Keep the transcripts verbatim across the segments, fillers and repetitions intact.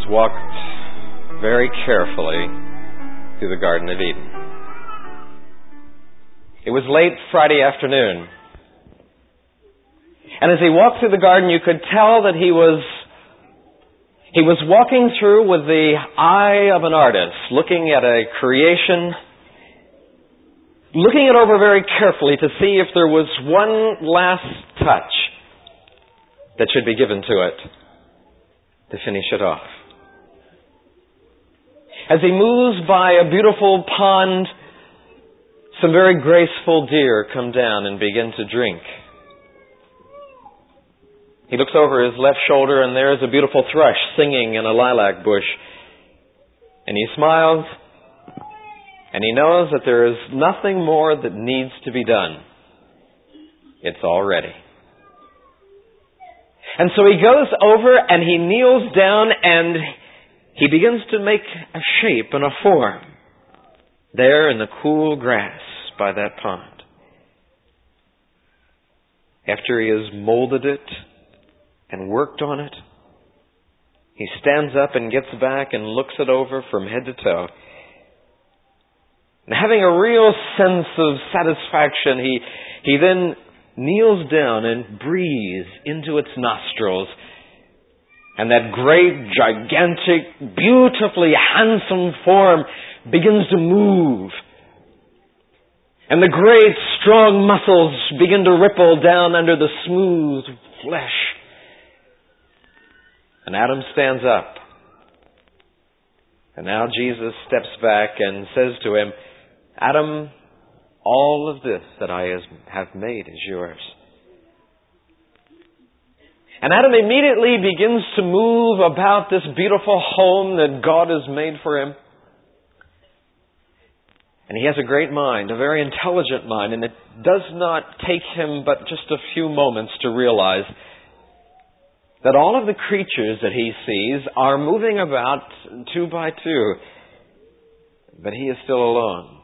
Jesus walked very carefully through the Garden of Eden. It was late Friday afternoon. And as he walked through the garden, you could tell that he was he was walking through with the eye of an artist, looking at a creation, looking it over very carefully to see if there was one last touch that should be given to it to finish it off. As he moves by a beautiful pond, some very graceful deer come down and begin to drink. He looks over his left shoulder and there is a beautiful thrush singing in a lilac bush. And he smiles and he knows that there is nothing more that needs to be done. It's all ready. And so he goes over and he kneels down and he begins to make a shape and a form there in the cool grass by that pond. After he has molded it and worked on it, he stands up and gets back and looks it over from head to toe. And having a real sense of satisfaction, he, he then kneels down and breathes into its nostrils. And that great, gigantic, beautifully handsome form begins to move. And the great, strong muscles begin to ripple down under the smooth flesh. And Adam stands up. And now Jesus steps back and says to him, Adam, all of this that I have made is yours. And Adam immediately begins to move about this beautiful home that God has made for him. And he has a great mind, a very intelligent mind, and it does not take him but just a few moments to realize that all of the creatures that he sees are moving about two by two, but he is still alone.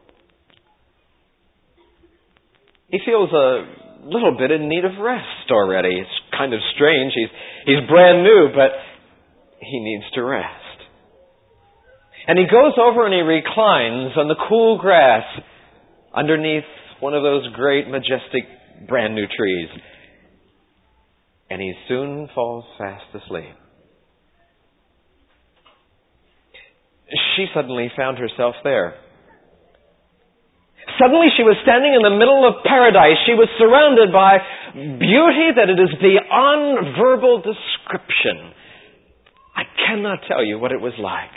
He feels a little bit in need of rest already. It's kind of strange. He's, he's brand new, but he needs to rest. And he goes over and he reclines on the cool grass underneath one of those great, majestic, brand new trees. And he soon falls fast asleep. She suddenly found herself there. Suddenly she was standing in the middle of paradise. She was surrounded by beauty that it is beyond verbal description. I cannot tell you what it was like.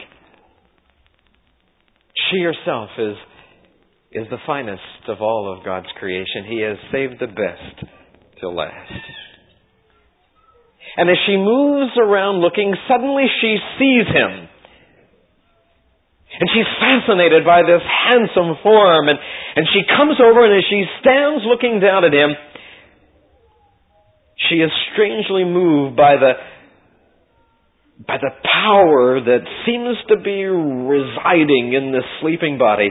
She herself is, is the finest of all of God's creation. He has saved the best till last. And as she moves around looking, suddenly she sees him. And she's fascinated by this handsome form. And, and she comes over and as she stands looking down at him, she is strangely moved by the, by the power that seems to be residing in this sleeping body.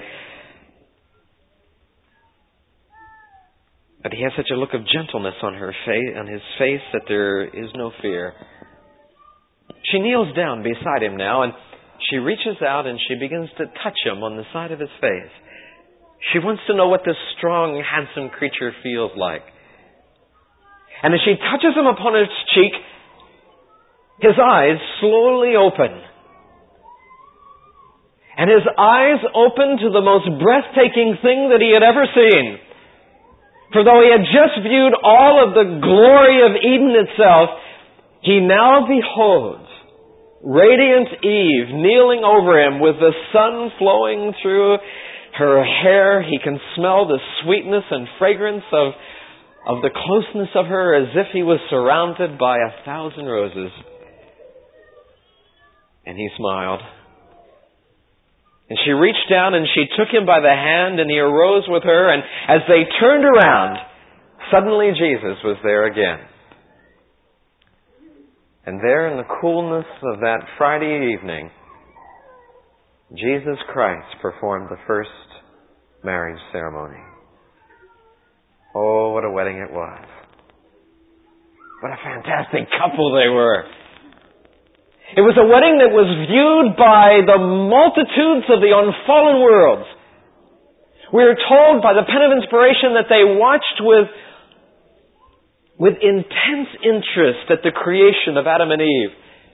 But he has such a look of gentleness on her face, on his face, that there is no fear. She kneels down beside him now, and she reaches out and she begins to touch him on the side of his face. She wants to know what this strong, handsome creature feels like. And as she touches him upon his cheek, his eyes slowly open. And his eyes open to the most breathtaking thing that he had ever seen. For though he had just viewed all of the glory of Eden itself, he now beholds radiant Eve kneeling over him with the sun flowing through her hair. He can smell the sweetness and fragrance of, of the closeness of her as if he was surrounded by a thousand roses. And he smiled. And she reached down and she took him by the hand and he arose with her. And as they turned around, suddenly Jesus was there again. And there in the coolness of that Friday evening, Jesus Christ performed the first marriage ceremony. Oh, what a wedding it was. What a fantastic couple they were. It was a wedding that was viewed by the multitudes of the unfallen worlds. We are told by the pen of inspiration that they watched with, with intense interest at the creation of Adam and Eve.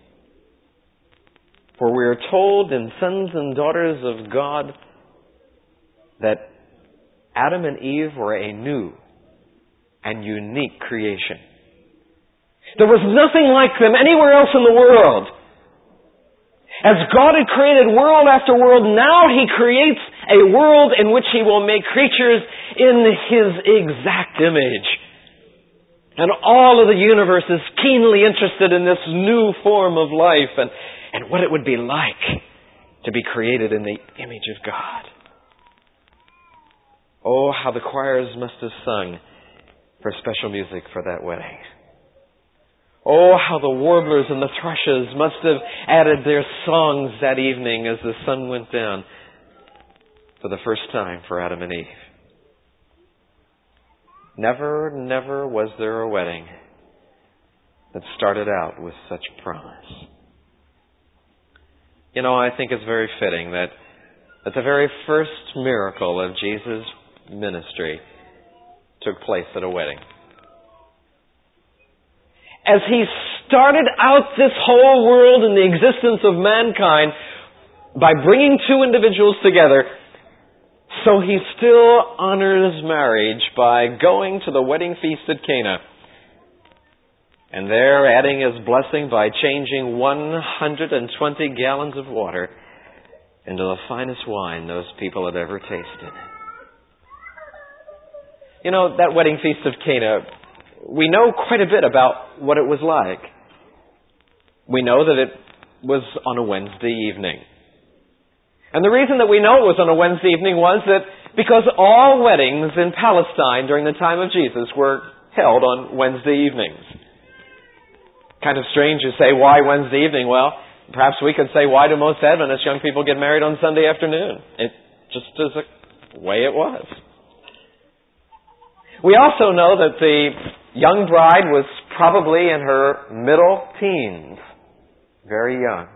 For we are told in Sons and Daughters of God that Adam and Eve were a new and unique creation. There was nothing like them anywhere else in the world. As God had created world after world, now He creates a world in which He will make creatures in His exact image. And all of the universe is keenly interested in this new form of life and, and what it would be like to be created in the image of God. Oh, how the choirs must have sung for special music for that wedding. Oh, how the warblers and the thrushes must have added their songs that evening as the sun went down for the first time for Adam and Eve. Never, never was there a wedding that started out with such promise. You know, I think it's very fitting that at the very first miracle of Jesus' ministry took place at a wedding. As He started out this whole world and the existence of mankind by bringing two individuals together, so He still honors marriage by going to the wedding feast at Cana. And there adding His blessing by changing one hundred twenty gallons of water into the finest wine those people had ever tasted. You know, that wedding feast of Cana, we know quite a bit about what it was like. We know that it was on a Wednesday evening. And the reason that we know it was on a Wednesday evening was that because all weddings in Palestine during the time of Jesus were held on Wednesday evenings. Kind of strange to say, why Wednesday evening? Well, perhaps we could say, why do most Adventist young people get married on Sunday afternoon? It just is the way it was. We also know that the young bride was probably in her middle teens, very young.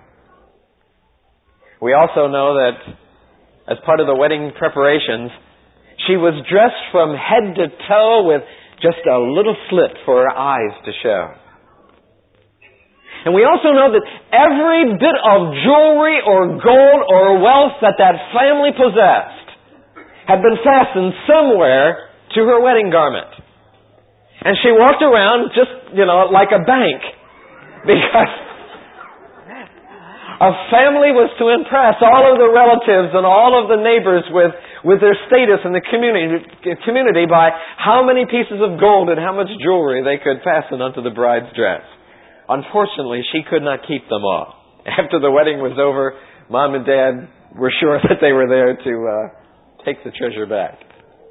We also know that as part of the wedding preparations, she was dressed from head to toe with just a little slit for her eyes to show. And we also know that every bit of jewelry or gold or wealth that that family possessed had been fastened somewhere to her wedding garment. And she walked around just, you know, like a bank. Because a family was to impress all of the relatives and all of the neighbors with, with their status in the community, community by how many pieces of gold and how much jewelry they could fasten onto the bride's dress. Unfortunately, she could not keep them all. After the wedding was over, Mom and Dad were sure that they were there to uh, take the treasure back.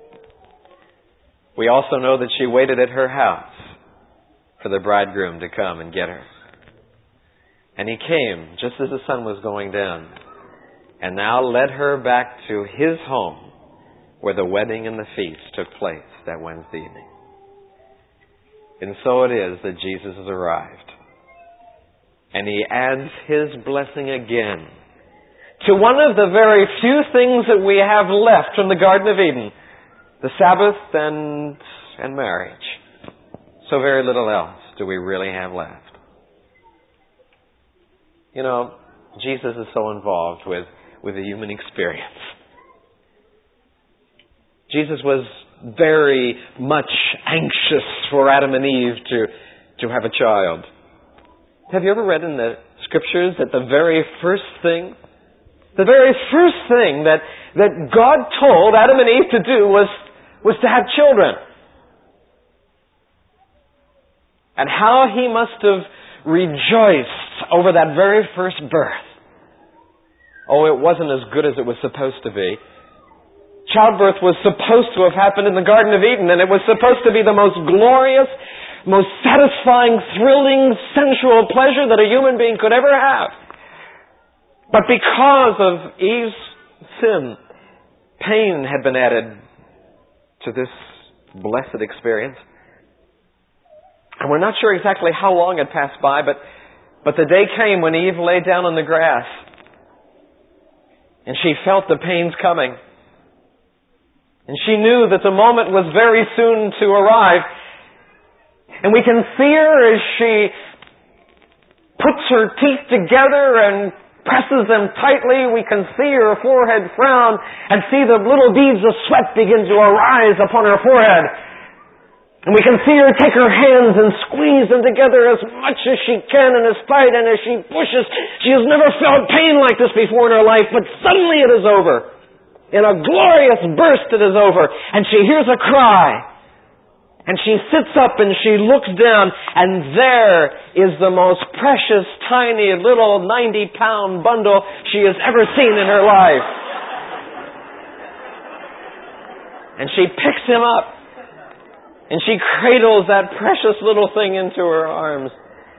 We also know that she waited at her house for the bridegroom to come and get her. And he came just as the sun was going down and now led her back to his home where the wedding and the feast took place that Wednesday evening. And so it is that Jesus has arrived. And He adds His blessing again to one of the very few things that we have left from the Garden of Eden. The Sabbath and, and marriage. So very little else do we really have left. You know, Jesus is so involved with, with the human experience. Jesus was very much anxious for Adam and Eve to, to have a child. Have you ever read in the Scriptures that the very first thing, the very first thing that, that God told Adam and Eve to do was was to have children. And how He must have rejoiced over that very first birth. Oh, it wasn't as good as it was supposed to be. Childbirth was supposed to have happened in the Garden of Eden, and it was supposed to be the most glorious, most satisfying, thrilling, sensual pleasure that a human being could ever have. But because of Eve's sin, pain had been added to this blessed experience. And we're not sure exactly how long had passed by, but But the day came when Eve lay down on the grass, and she felt the pains coming. And she knew that the moment was very soon to arrive. And we can see her as she puts her teeth together and presses them tightly. We can see her forehead frown and see the little beads of sweat begin to arise upon her forehead. And we can see her take her hands and squeeze them together as much as she can and as tight, and as she pushes. She has never felt pain like this before in her life, but suddenly it is over. In a glorious burst it is over. And she hears a cry. And she sits up and she looks down, and there is the most precious, tiny, little ninety-pound bundle she has ever seen in her life. And she picks him up. And she cradles that precious little thing into her arms.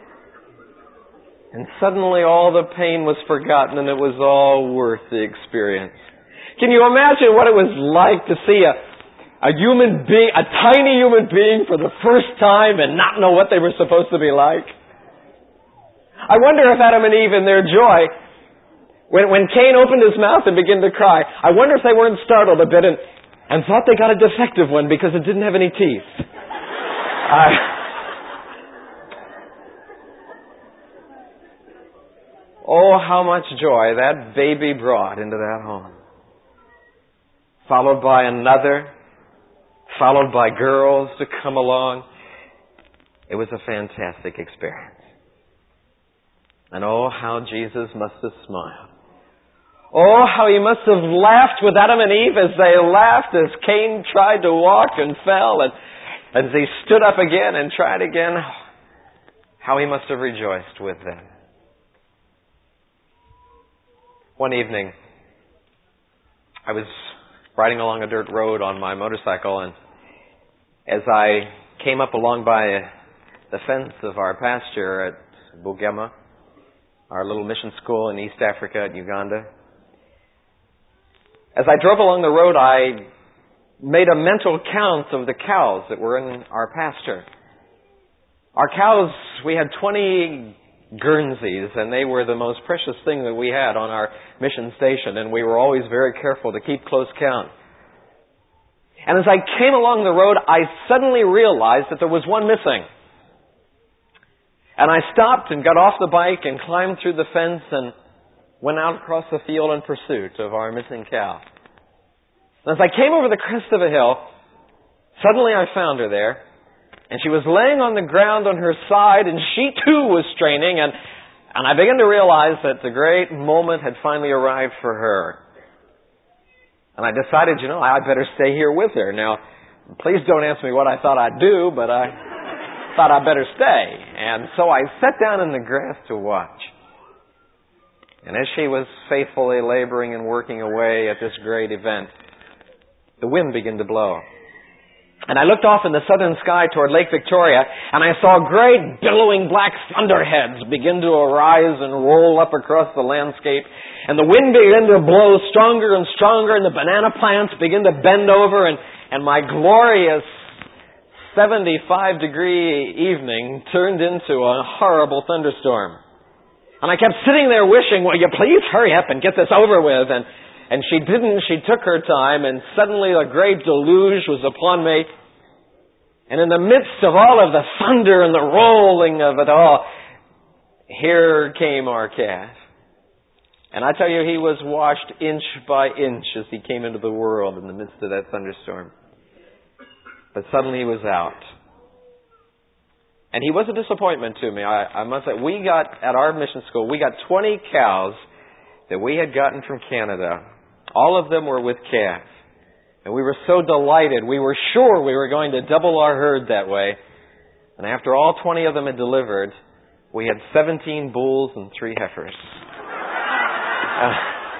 And suddenly all the pain was forgotten, and it was all worth the experience. Can you imagine what it was like to see a, a human being, a tiny human being for the first time and not know what they were supposed to be like? I wonder if Adam and Eve in their joy, when, when Cain opened his mouth and began to cry, I wonder if they weren't startled a bit and, and thought they got a defective one because it didn't have any teeth. uh, oh, how much joy that baby brought into that home. Followed by another, followed by girls to come along. It was a fantastic experience. And oh, how Jesus must have smiled. Oh, how he must have laughed with Adam and Eve as they laughed as Cain tried to walk and fell, and as he stood up again and tried again. How he must have rejoiced with them. One evening, I was riding along a dirt road on my motorcycle, and as I came up along by the fence of our pasture at Bugema, our little mission school in East Africa at Uganda, as I drove along the road, I made a mental count of the cows that were in our pasture. Our cows, we had twenty Guernseys, and they were the most precious thing that we had on our mission station, and we were always very careful to keep close count. And as I came along the road, I suddenly realized that there was one missing. And I stopped and got off the bike and climbed through the fence and went out across the field in pursuit of our missing cow. And as I came over the crest of a hill, suddenly I found her there. And she was laying on the ground on her side, and she too was straining, and, and I began to realize that the great moment had finally arrived for her. And I decided, you know, I'd better stay here with her. Now, please don't ask me what I thought I'd do, but I thought I'd better stay. And so I sat down in the grass to watch. And as she was faithfully laboring and working away at this great event, the wind began to blow. And I looked off in the southern sky toward Lake Victoria, and I saw great billowing black thunderheads begin to arise and roll up across the landscape. And the wind began to blow stronger and stronger, and the banana plants began to bend over, and, and my glorious seventy-five degree evening turned into a horrible thunderstorm. And I kept sitting there wishing, will you please hurry up and get this over with? And And she didn't. She took her time, and suddenly a great deluge was upon me. And in the midst of all of the thunder and the rolling of it all, here came our calf. And I tell you, he was washed inch by inch as he came into the world in the midst of that thunderstorm. But suddenly he was out. And he was a disappointment to me. I, I must say, we got, at our mission school, we got twenty cows that we had gotten from Canada. All of them were with calf. And we were so delighted. We were sure we were going to double our herd that way. And after all twenty of them had delivered, we had seventeen bulls and three heifers. Uh,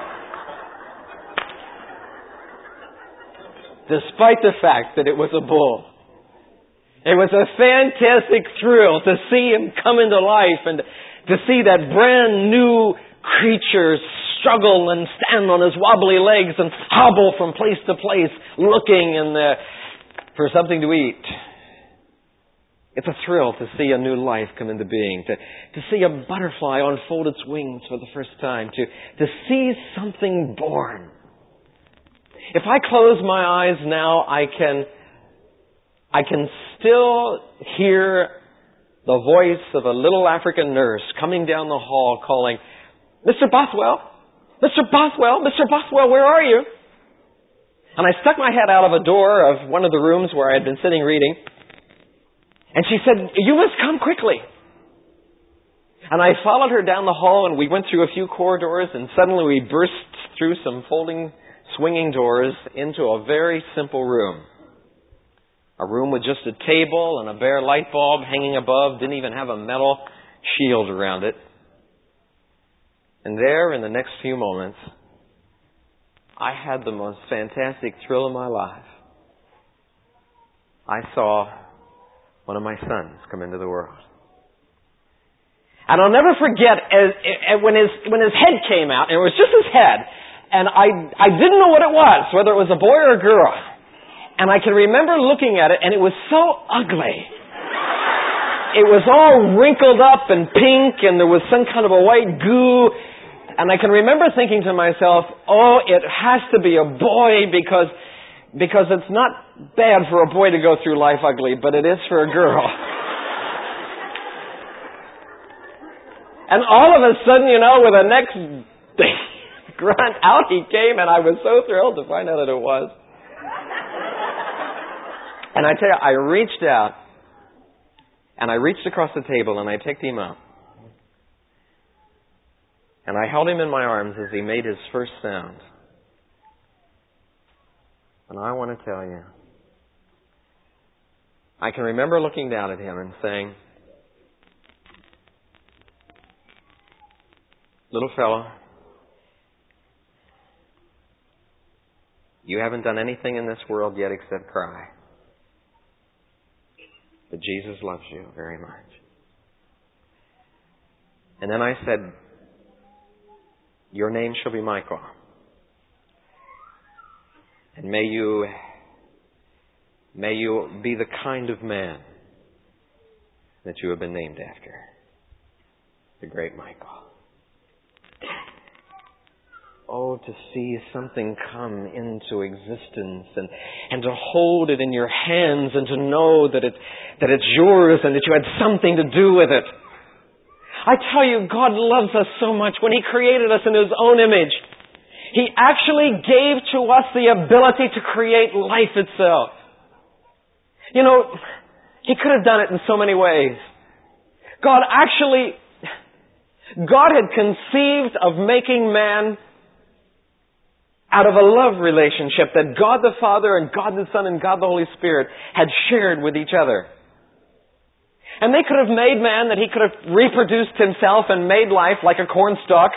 despite the fact that it was a bull. It was a fantastic thrill to see him come into life and to see that brand new creature struggle and stand on his wobbly legs and hobble from place to place, looking in the, for something to eat. It's a thrill to see a new life come into being, to, to see a butterfly unfold its wings for the first time, to, to see something born. If I close my eyes now, I can, I can still hear the voice of a little African nurse coming down the hall calling, "Mister Bothwell, Mister Bothwell, Mister Bothwell, where are you?" And I stuck my head out of a door of one of the rooms where I had been sitting reading. And she said, "You must come quickly." And I followed her down the hall, and we went through a few corridors, and suddenly we burst through some folding, swinging doors into a very simple room. A room with just a table and a bare light bulb hanging above, didn't even have a metal shield around it. And there, in the next few moments, I had the most fantastic thrill of my life. I saw one of my sons come into the world. And I'll never forget as, as, when his when his head came out, and it was just his head, and I I didn't know what it was, whether it was a boy or a girl. And I can remember looking at it, and it was so ugly. It was all wrinkled up and pink, and there was some kind of a white goo. And I can remember thinking to myself, oh, it has to be a boy because because it's not bad for a boy to go through life ugly, but it is for a girl. And all of a sudden, you know, with the next grunt, out he came, and I was so thrilled to find out that it was. And I tell you, I reached out, and I reached across the table, and I picked him up. And I held him in my arms as he made his first sound. And I want to tell you, I can remember looking down at him and saying, "Little fellow, you haven't done anything in this world yet except cry. But Jesus loves you very much." And then I said, "Your name shall be Michael. And may you, may you be the kind of man that you have been named after. The great Michael." Oh, to see something come into existence and, and to hold it in your hands and to know that it, that it's yours and that you had something to do with it. I tell you, God loves us so much. When He created us in His own image, He actually gave to us the ability to create life itself. You know, He could have done it in so many ways. God actually, God had conceived of making man out of a love relationship that God the Father and God the Son and God the Holy Spirit had shared with each other. And they could have made man that he could have reproduced himself and made life like a cornstalk.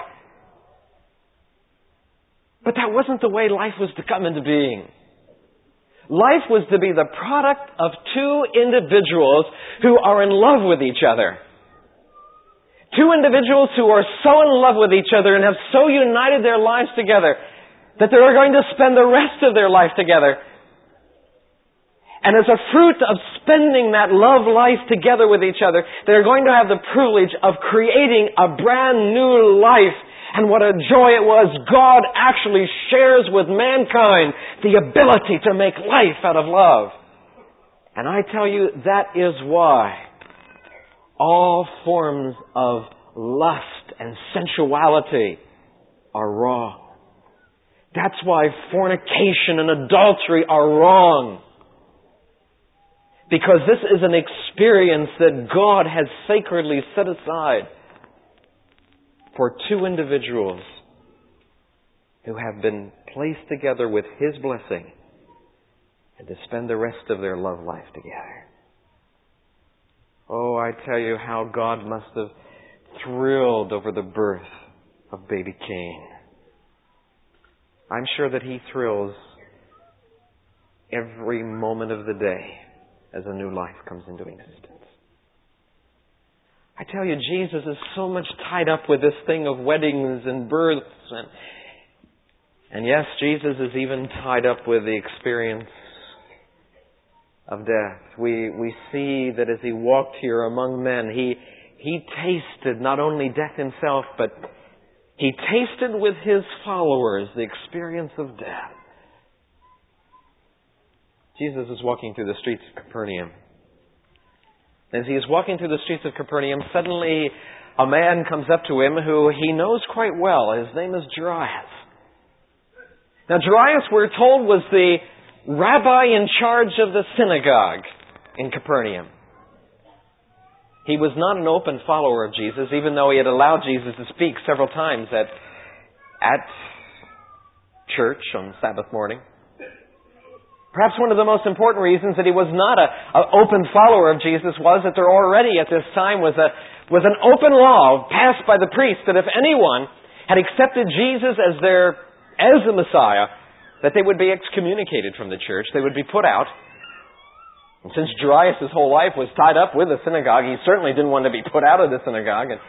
But that wasn't the way life was to come into being. Life was to be the product of two individuals who are in love with each other. Two individuals who are so in love with each other and have so united their lives together that they are going to spend the rest of their life together. And as a fruit of spending that love life together with each other, they're going to have the privilege of creating a brand new life. And what a joy it was. God actually shares with mankind the ability to make life out of love. And I tell you, that is why all forms of lust and sensuality are wrong. That's why fornication and adultery are wrong. Because this is an experience that God has sacredly set aside for two individuals who have been placed together with His blessing and to spend the rest of their love life together. Oh, I tell you how God must have thrilled over the birth of baby Cain. I'm sure that He thrills every moment of the day as a new life comes into existence. I tell you, Jesus is so much tied up with this thing of weddings and births. And, and yes, Jesus is even tied up with the experience of death. We, we see that as He walked here among men, He, He tasted not only death Himself, but He tasted with His followers the experience of death. Jesus is walking through the streets of Capernaum. As He is walking through the streets of Capernaum, suddenly a man comes up to Him who He knows quite well. His name is Jairus. Now Jairus, we're told, was the rabbi in charge of the synagogue in Capernaum. He was not an open follower of Jesus, even though he had allowed Jesus to speak several times at, at church on Sabbath morning. Perhaps one of the most important reasons that he was not an open follower of Jesus was that there already at this time was a was an open law passed by the priests that if anyone had accepted Jesus as their as the Messiah, that they would be excommunicated from the church. They would be put out. And since Jairus' whole life was tied up with the synagogue, he certainly didn't want to be put out of the synagogue. And,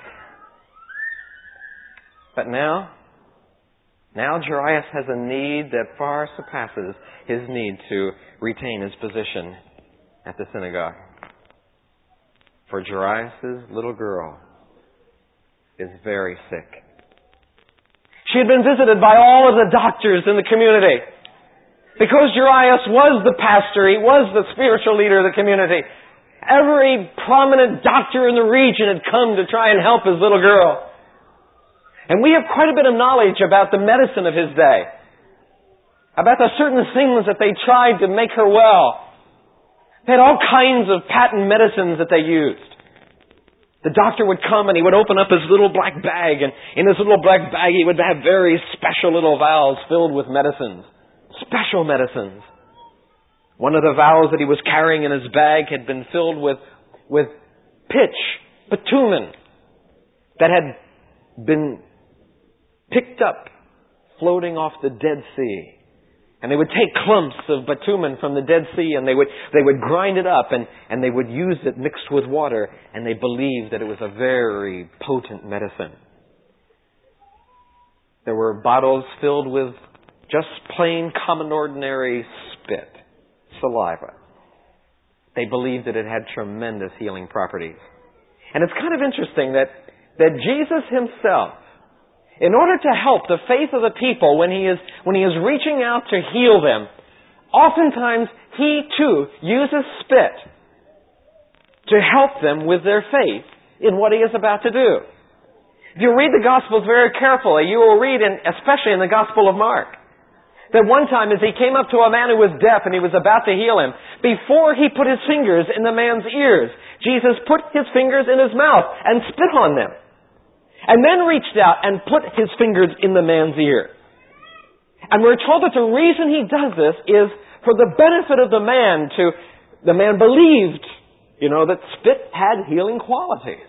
but now, now Jairus has a need that far surpasses his need to retain his position at the synagogue. For Jairus' little girl is very sick. She had been visited by all of the doctors in the community. Because Jairus was the pastor, he was the spiritual leader of the community. Every prominent doctor in the region had come to try and help his little girl. And we have quite a bit of knowledge about the medicine of his day. About the certain things that they tried to make her well. They had all kinds of patent medicines that they used. The doctor would come and he would open up his little black bag, and in his little black bag he would have very special little vials filled with medicines. Special medicines. One of the vials that he was carrying in his bag had been filled with, with pitch, bitumen, that had been picked up floating off the Dead Sea. And they would take clumps of bitumen from the Dead Sea and they would, they would grind it up and, and they would use it mixed with water, and they believed that it was a very potent medicine. There were bottles filled with just plain common ordinary spit, saliva. They believed that it had tremendous healing properties. And it's kind of interesting that, that Jesus Himself, in order to help the faith of the people when He is, when He is reaching out to heal them, oftentimes He too uses spit to help them with their faith in what He is about to do. If you read the Gospels very carefully, you will read, in, especially in the Gospel of Mark, that one time as He came up to a man who was deaf and He was about to heal him, before He put His fingers in the man's ears, Jesus put His fingers in his mouth and spit on them. And then reached out and put His fingers in the man's ear. And we're told that the reason He does this is for the benefit of the man to, the man believed, you know, that spit had healing qualities.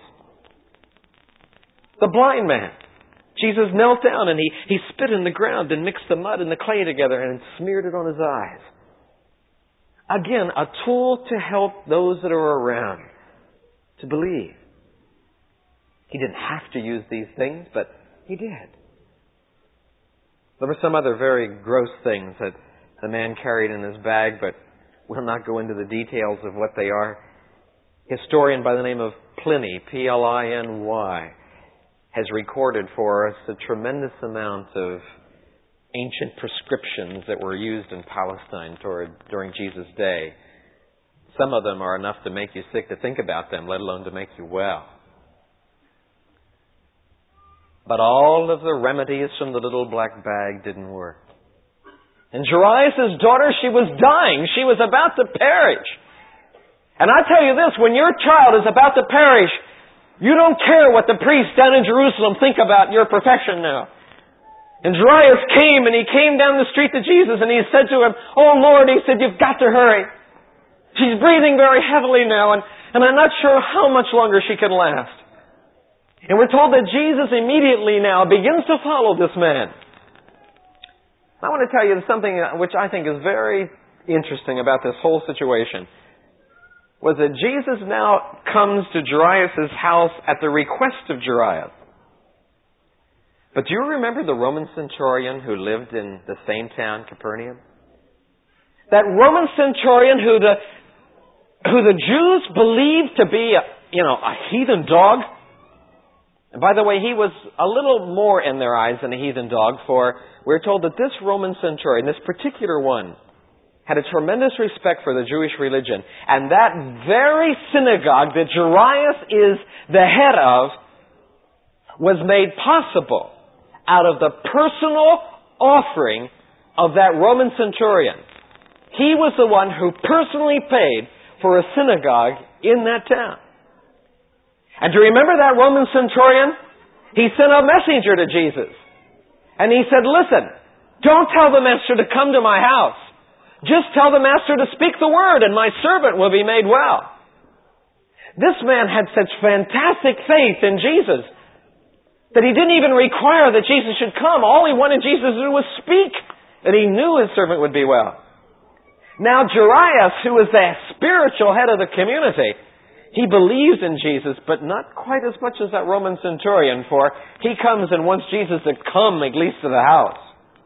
The blind man, Jesus knelt down and he, he spit in the ground and mixed the mud and the clay together and smeared it on his eyes. Again, a tool to help those that are around to believe. He didn't have to use these things, but He did. There were some other very gross things that the man carried in his bag, but we'll not go into the details of what they are. A historian by the name of Pliny, P L I N Y, has recorded for us a tremendous amount of ancient prescriptions that were used in Palestine toward, during Jesus' day. Some of them are enough to make you sick to think about them, let alone to make you well. But all of the remedies from the little black bag didn't work. And Jairus' daughter, she was dying. She was about to perish. And I tell you this, when your child is about to perish, you don't care what the priests down in Jerusalem think about your profession now. And Jairus came and he came down the street to Jesus and he said to him, "Oh Lord," he said, "you've got to hurry. She's breathing very heavily now and, and I'm not sure how much longer she can last." And we're told that Jesus immediately now begins to follow this man. I want to tell you something which I think is very interesting about this whole situation. Was that Jesus now comes to Jairus' house at the request of Jairus. But do you remember the Roman centurion who lived in the same town, Capernaum? That Roman centurion who the, who the Jews believed to be, a, you know, a heathen dog. And by the way, he was a little more in their eyes than a heathen dog, for we're told that this Roman centurion, this particular one, had a tremendous respect for the Jewish religion. And that very synagogue that Jairus is the head of was made possible out of the personal offering of that Roman centurion. He was the one who personally paid for a synagogue in that town. And do you remember that Roman centurion? He sent a messenger to Jesus. And he said, listen, don't tell the master to come to my house. Just tell the master to speak the word and my servant will be made well. This man had such fantastic faith in Jesus that he didn't even require that Jesus should come. All he wanted Jesus to do was speak, and he knew his servant would be well. Now Jairus, who is the spiritual head of the community, he believes in Jesus, but not quite as much as that Roman centurion, for he comes and wants Jesus to come at least to the house.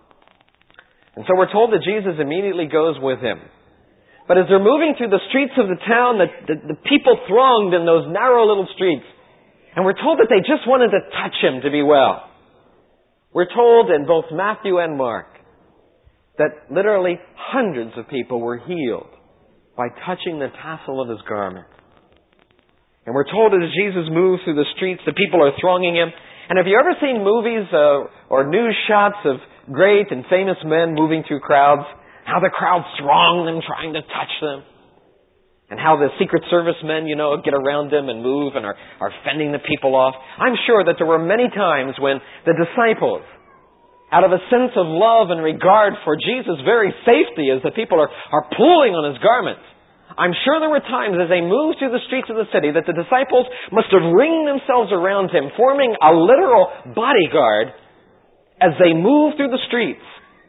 And so we're told that Jesus immediately goes with him. But as they're moving through the streets of the town, the, the, the people thronged in those narrow little streets. And we're told that they just wanted to touch him to be well. We're told in both Matthew and Mark that literally hundreds of people were healed by touching the tassel of his garment. And we're told that as Jesus moves through the streets, the people are thronging him. And have you ever seen movies uh, or news shots of great and famous men moving through crowds? How the crowd throng them, trying to touch them. And how the Secret Service men, you know, get around them and move and are, are fending the people off. I'm sure that there were many times when the disciples, out of a sense of love and regard for Jesus' very safety as the people are, are pulling on his garments, I'm sure there were times as they moved through the streets of the city that the disciples must have ringed themselves around him, forming a literal bodyguard as they moved through the streets.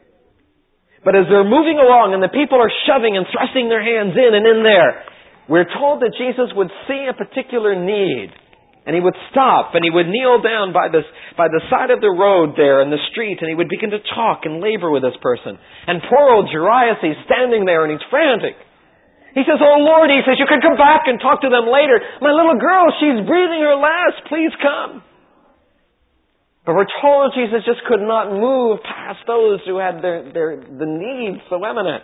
But as they're moving along and the people are shoving and thrusting their hands in and in there, we're told that Jesus would see a particular need. And he would stop and he would kneel down by this, by the side of the road there in the street, and he would begin to talk and labor with this person. And poor old Jairus, he's standing there and he's frantic. He says, oh Lord, he says, you can come back and talk to them later. My little girl, she's breathing her last. Please come. But we're told Jesus just could not move past those who had their, their the needs so eminent.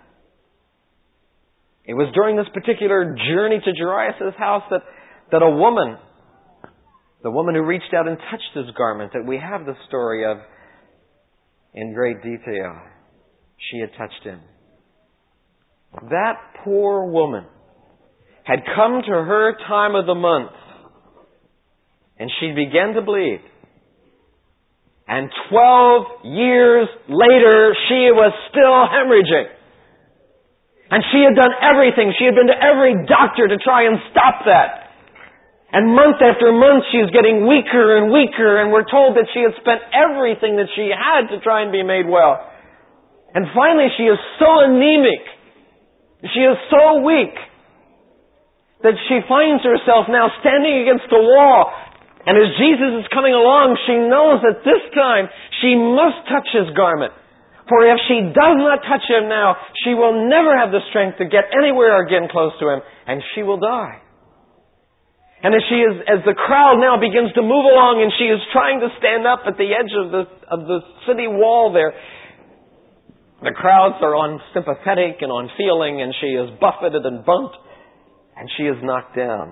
It was during this particular journey to Jairus' house that, that a woman, the woman who reached out and touched his garment, that we have the story of in great detail. She had touched him. That poor woman had come to her time of the month, and she began to bleed. And twelve years later, she was still hemorrhaging. And she had done everything. She had been to every doctor to try and stop that. And month after month, she was getting weaker and weaker, and we're told that she had spent everything that she had to try and be made well. And finally, she is so anemic, she is so weak, that she finds herself now standing against the wall. And as Jesus is coming along, she knows that this time she must touch his garment. For if she does not touch him now, she will never have the strength to get anywhere again close to him, and she will die. And as she is, as the crowd now begins to move along, and she is trying to stand up at the edge of the of the city wall there, the crowds are unsympathetic and unfeeling, and she is buffeted and bumped, and she is knocked down.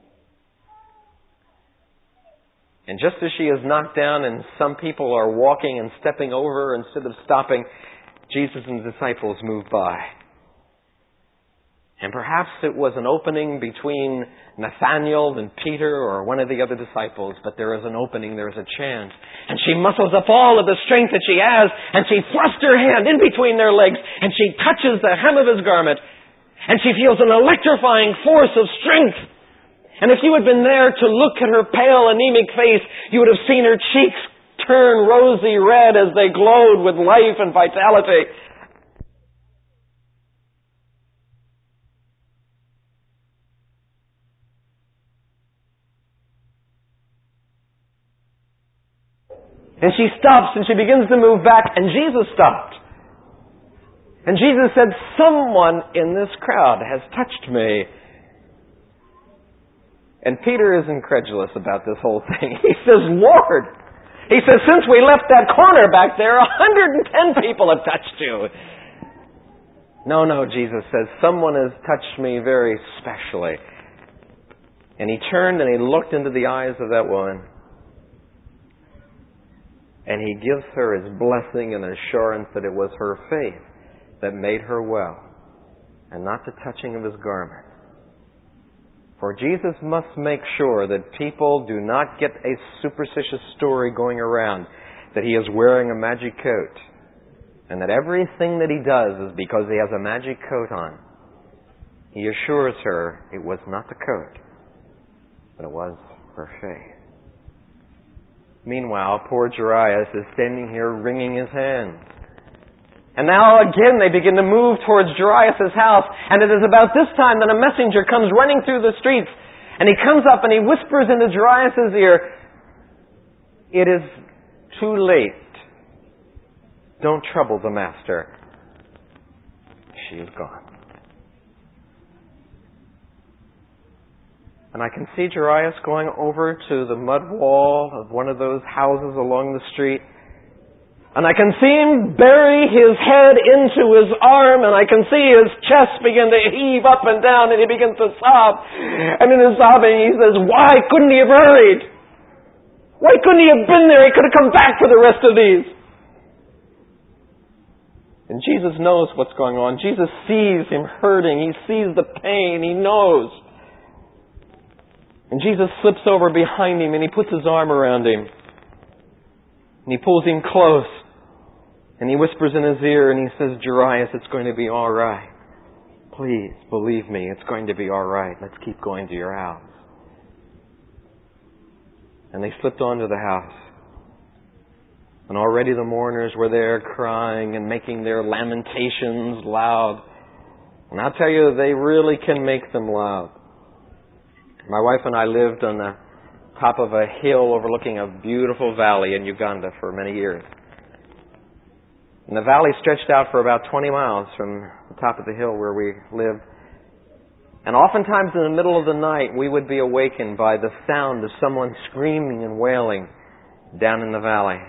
And just as she is knocked down and some people are walking and stepping over instead of stopping, Jesus and the disciples move by. And perhaps it was an opening between Nathanael and Peter or one of the other disciples, but there is an opening, there is a chance. And she muscles up all of the strength that she has, and she thrusts her hand in between their legs, and she touches the hem of his garment, and she feels an electrifying force of strength. And if you had been there to look at her pale, anemic face, you would have seen her cheeks turn rosy red as they glowed with life and vitality. And she stops and she begins to move back, and Jesus stopped. And Jesus said, someone in this crowd has touched me. And Peter is incredulous about this whole thing. He says, Lord, he says, since we left that corner back there, one hundred ten people have touched you. No, no, Jesus says, someone has touched me very specially. And he turned and he looked into the eyes of that woman. And he gives her his blessing and assurance that it was her faith that made her well, and not the touching of his garment. For Jesus must make sure that people do not get a superstitious story going around that he is wearing a magic coat, and that everything that he does is because he has a magic coat on. He assures her it was not the coat, but it was her faith. Meanwhile, poor Jairus is standing here wringing his hands. And now again they begin to move towards Jairus' house. And it is about this time that a messenger comes running through the streets. And he comes up and he whispers into Jairus' ear, it is too late. Don't trouble the master. She is gone. And I can see Jairus going over to the mud wall of one of those houses along the street. And I can see him bury his head into his arm, and I can see his chest begin to heave up and down, and he begins to sob. And in his sobbing, he says, why couldn't he have hurried? Why couldn't he have been there? He could have come back for the rest of these. And Jesus knows what's going on. Jesus sees him hurting. He sees the pain. He knows. And Jesus slips over behind him, and he puts his arm around him. And he pulls him close. And he whispers in his ear and he says, Jairus, it's going to be all right. Please, believe me, it's going to be all right. Let's keep going to your house. And they slipped onto the house. And already the mourners were there crying and making their lamentations loud. And I'll tell you, they really can make them loud. My wife and I lived on the top of a hill overlooking a beautiful valley in Uganda for many years. And the valley stretched out for about twenty miles from the top of the hill where we lived. And oftentimes in the middle of the night, we would be awakened by the sound of someone screaming and wailing down in the valley.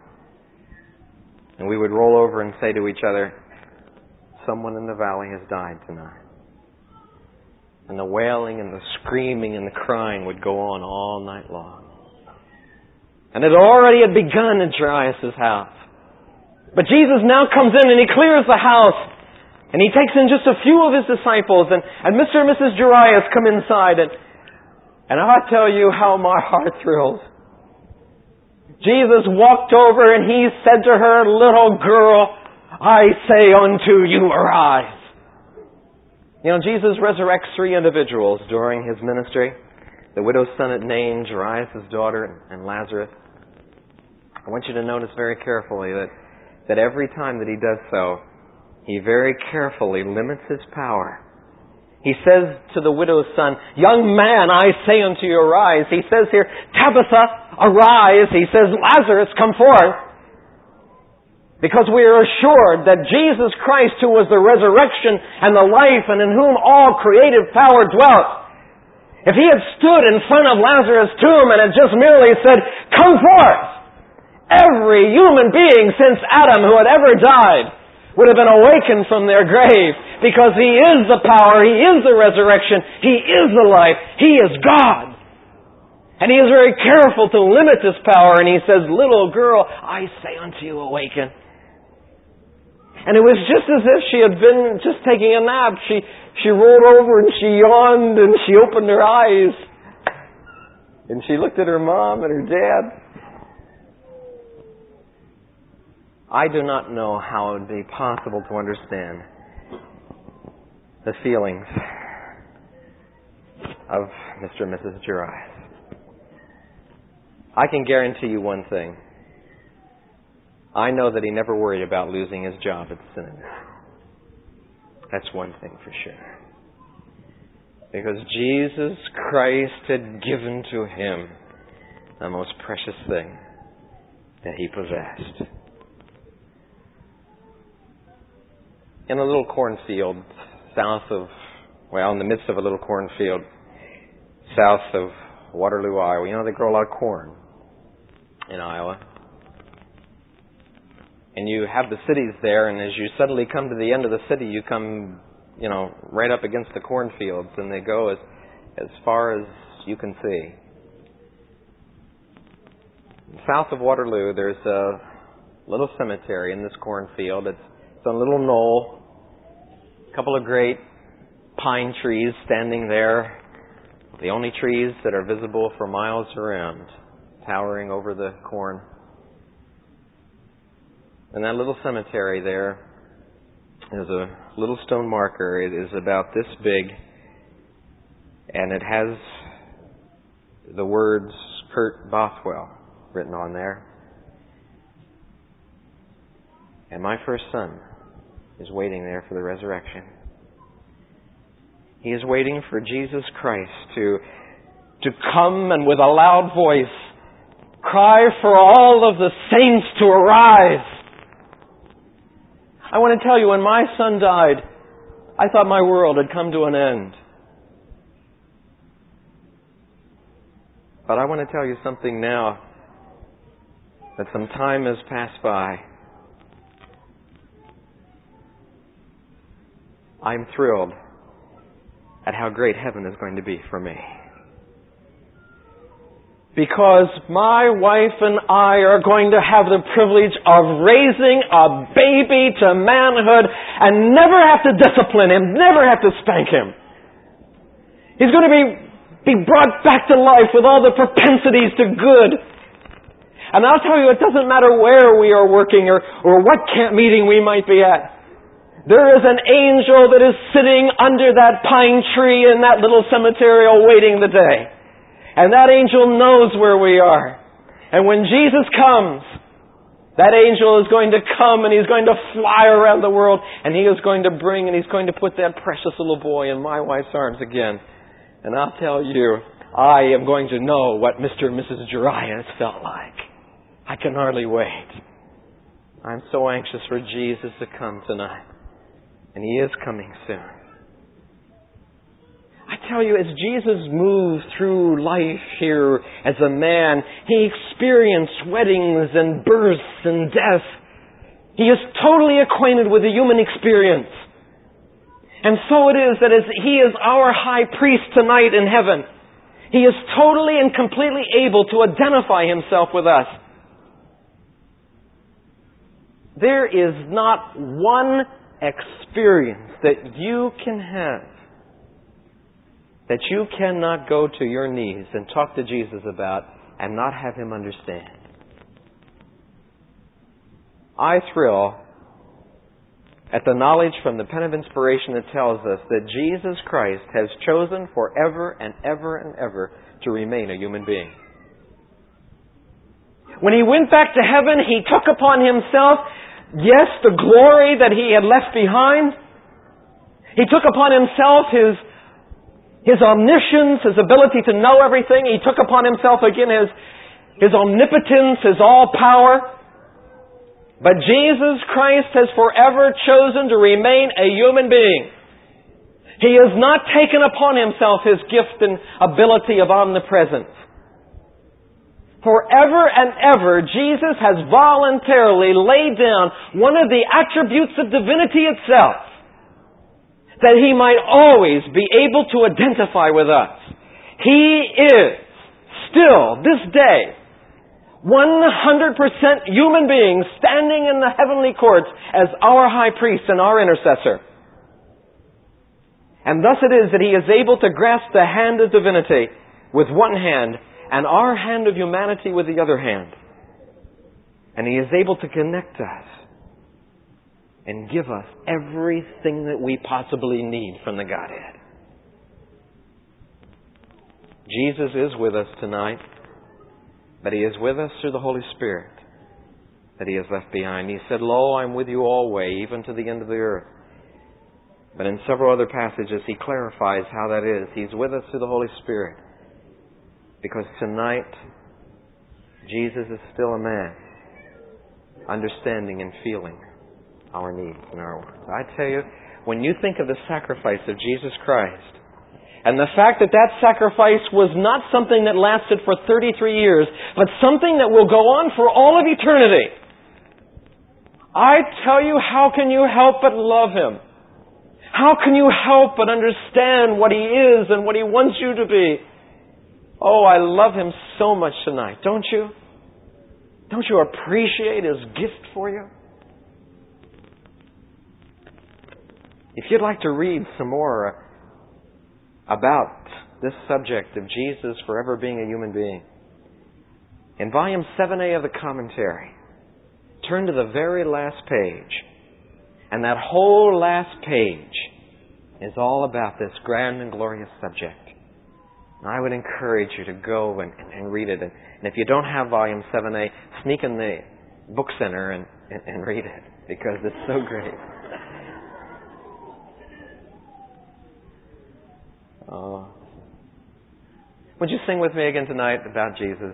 And we would roll over and say to each other, someone in the valley has died tonight. And the wailing and the screaming and the crying would go on all night long. And it already had begun in Jairus' house. But Jesus now comes in and he clears the house. And he takes in just a few of his disciples. And, and Mister and Missus Jairus come inside. And, and I tell you how my heart thrills. Jesus walked over and he said to her, little girl, I say unto you, arise. You know, Jesus resurrects three individuals during his ministry. The widow's son at Nain, Jairus' daughter, and Lazarus. I want you to notice very carefully that, that every time that he does so, he very carefully limits his power. He says to the widow's son, young man, I say unto you, arise. He says here, Tabitha, arise. He says, Lazarus, come forth. Because we are assured that Jesus Christ, who was the resurrection and the life and in whom all creative power dwelt, if he had stood in front of Lazarus' tomb and had just merely said, come forth, every human being since Adam who had ever died would have been awakened from their grave, because he is the power, he is the resurrection, he is the life, he is God. And he is very careful to limit this power, and he says, little girl, I say unto you, awaken. And it was just as if she had been just taking a nap. She, she rolled over and she yawned and she opened her eyes. And she looked at her mom and her dad. I do not know how it would be possible to understand the feelings of Mister and Missus Jairus. I can guarantee you one thing. I know that he never worried about losing his job at the synagogue. That's one thing for sure. Because Jesus Christ had given to him the most precious thing that he possessed. in a little cornfield south of, well, in the midst of a little cornfield south of Waterloo, Iowa. You know, they grow a lot of corn in Iowa. And you have the cities there, and as you suddenly come to the end of the city, you come, you know, right up against the cornfields, and they go as, as far as you can see. South of Waterloo, there's a little cemetery in this cornfield. It's, it's on a little knoll. A couple of great pine trees standing there. The only trees that are visible for miles around, towering over the corn. And that little cemetery there is a little stone marker. It is about this big, and it has the words Kurt Bothwell written on there. And my first son is waiting there for the resurrection. He is waiting for Jesus Christ to, to come and with a loud voice cry for all of the saints to arise. I want to tell you, when my son died, I thought my world had come to an end. But I want to tell you something now, that some time has passed by. I'm thrilled at how great heaven is going to be for me. Because my wife and I are going to have the privilege of raising a baby to manhood and never have to discipline him, never have to spank him. He's going to be, be brought back to life with all the propensities to good. And I'll tell you, it doesn't matter where we are working or, or what camp meeting we might be at. There is an angel that is sitting under that pine tree in that little cemetery awaiting the day. And that angel knows where we are. And when Jesus comes, that angel is going to come and he's going to fly around the world and he is going to bring and he's going to put that precious little boy in my wife's arms again. And I'll tell you, I am going to know what Mister and Missus Jariah has felt like. I can hardly wait. I'm so anxious for Jesus to come tonight. And He is coming soon. I tell you, as Jesus moved through life here as a man, He experienced weddings and births and death. He is totally acquainted with the human experience. And so it is that as He is our high priest tonight in heaven, He is totally and completely able to identify Himself with us. There is not one experience that you can have that you cannot go to your knees and talk to Jesus about and not have Him understand. I thrill at the knowledge from the pen of inspiration that tells us that Jesus Christ has chosen forever and ever and ever to remain a human being. When He went back to heaven, He took upon Himself, yes, the glory that He had left behind. He took upon Himself His His omniscience, His ability to know everything. He took upon Himself again His, His omnipotence, His all-power. But Jesus Christ has forever chosen to remain a human being. He has not taken upon Himself His gift and ability of omnipresence. Forever and ever, Jesus has voluntarily laid down one of the attributes of divinity itself, that He might always be able to identify with us. He is still, this day, one hundred percent human being standing in the heavenly courts as our high priest and our intercessor. And thus it is that He is able to grasp the hand of divinity with one hand and our hand of humanity with the other hand. And He is able to connect us and give us everything that we possibly need from the Godhead. Jesus is with us tonight, but He is with us through the Holy Spirit that He has left behind. He said, "Lo, I'm with you always, even to the end of the earth." But in several other passages, He clarifies how that is. He's with us through the Holy Spirit, because tonight, Jesus is still a man, understanding and feeling our needs and our wants. I tell you, when you think of the sacrifice of Jesus Christ, and the fact that that sacrifice was not something that lasted for thirty-three years, but something that will go on for all of eternity, I tell you, how can you help but love Him? How can you help but understand what He is and what He wants you to be? Oh, I love Him so much tonight, don't you? Don't you appreciate His gift for you? If you'd like to read some more about this subject of Jesus forever being a human being, in volume seven A of the commentary, turn to the very last page. And that whole last page is all about this grand and glorious subject. And I would encourage you to go and, and read it. And if you don't have volume seven A, sneak in the book center and, and, and read it, because it's so great. Oh. Would you sing with me again tonight about Jesus?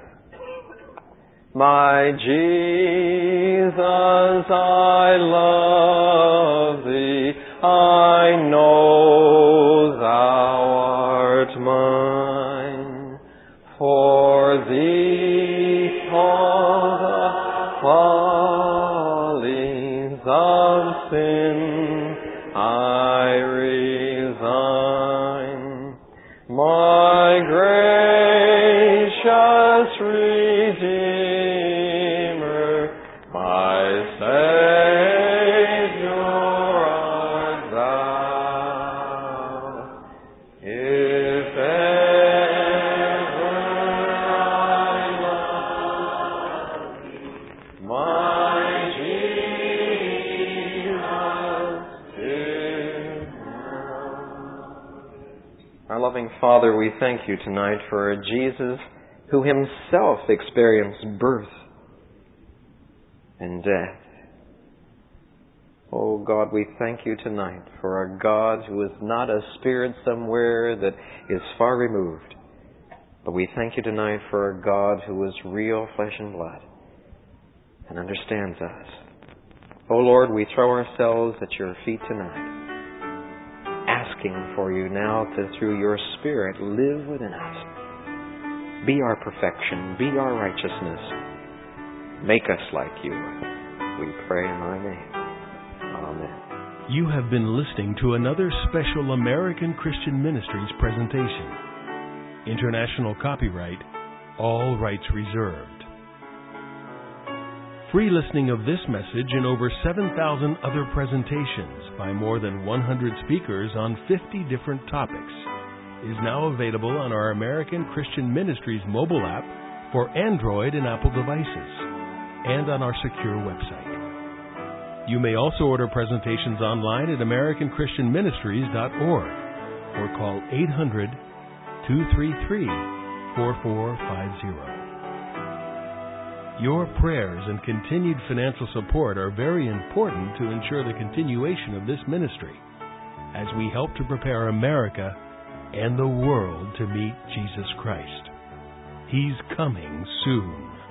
My Jesus, I love Thee, I know Thou art mine. For Thee all the follies of sin I resign. My gracious Redeemer, my Savior art Thou. If ever I love Thee, my Jesus is mine. Our loving Father, we thank You tonight for a Jesus who Himself experienced birth and death. Oh God, we thank You tonight for a God who is not a spirit somewhere that is far removed. But we thank You tonight for a God who is real flesh and blood and understands us. Oh Lord, we throw ourselves at Your feet tonight, asking for You now to, through Your Spirit, live within us. Be our perfection. Be our righteousness. Make us like You. We pray in Thy name. Amen. You have been listening to another special American Christian Ministries presentation. International copyright, all rights reserved. Free listening of this message and over seven thousand other presentations by more than one hundred speakers on fifty different topics is now available on our American Christian Ministries mobile app for Android and Apple devices, and on our secure website. You may also order presentations online at american christian ministries dot org or call eight hundred, two three three, four four five zero. Your prayers and continued financial support are very important to ensure the continuation of this ministry as we help to prepare America and the world to meet Jesus Christ. He's coming soon.